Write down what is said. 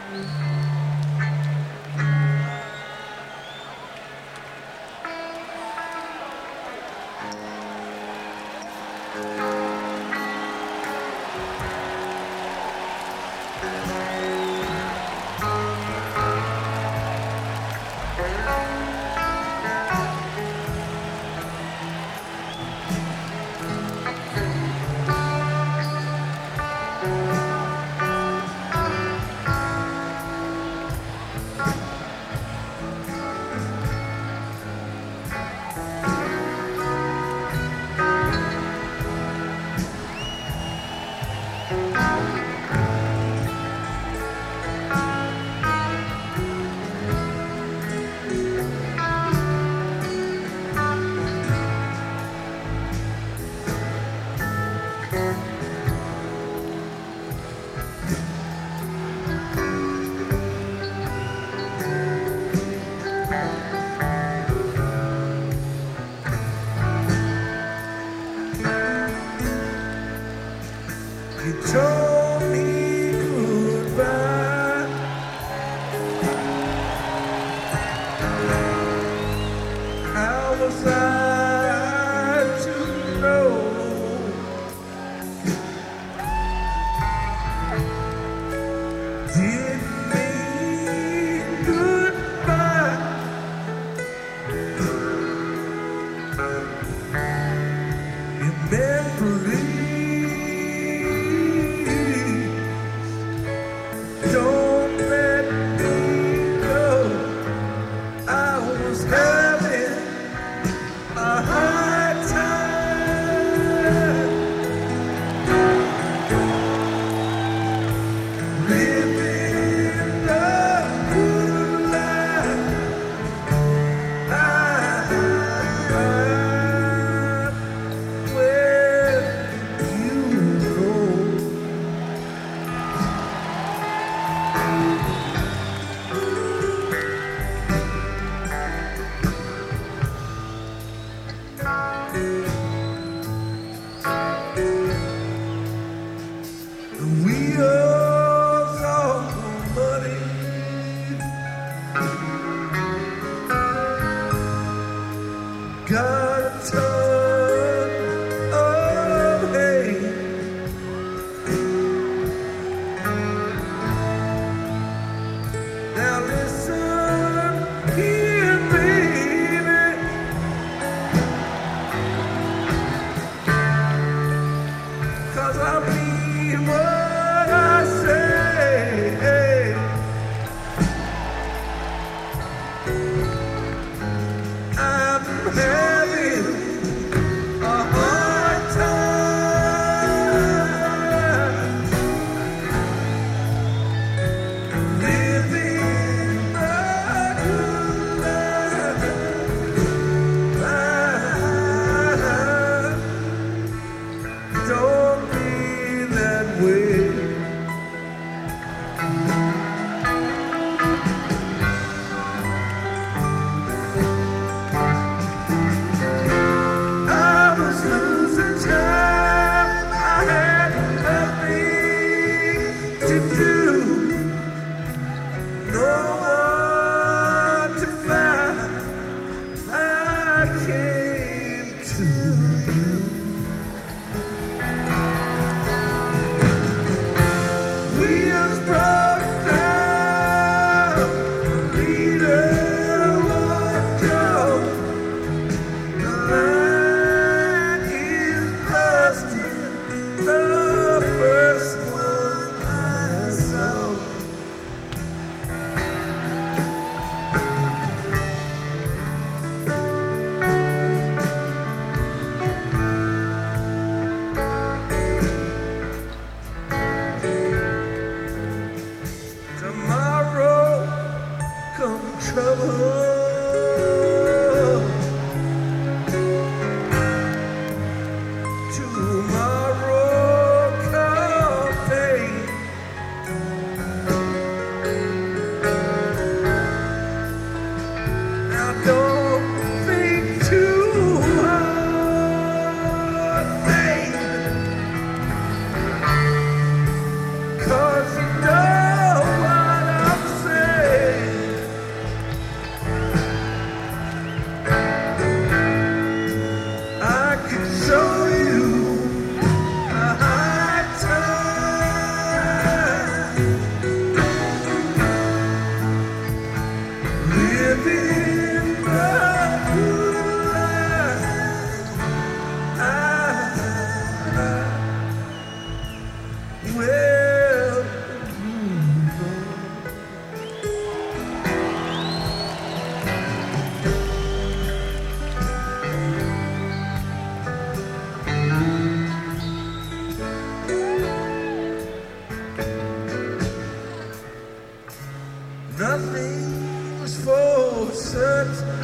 You told me goodbye. How was I to know? Didn't mean goodbye. It meant please. Don't let me go. I was having a hard time living the good life. Where you go. The wheels of money got a ton of hay. Now listen here, baby. Cause I mean what I say. I'm having a hard time living a good life. Don't be that way. I was losing time. I had nothing to do. No one to find. I came to you. Wheels broke down. Leader walked out. The line is busted. The first one I saw. Tomorrow come trouble. Tomorrow come pain. Now don't think too hard, baby. Cause you know what nothing's for certain.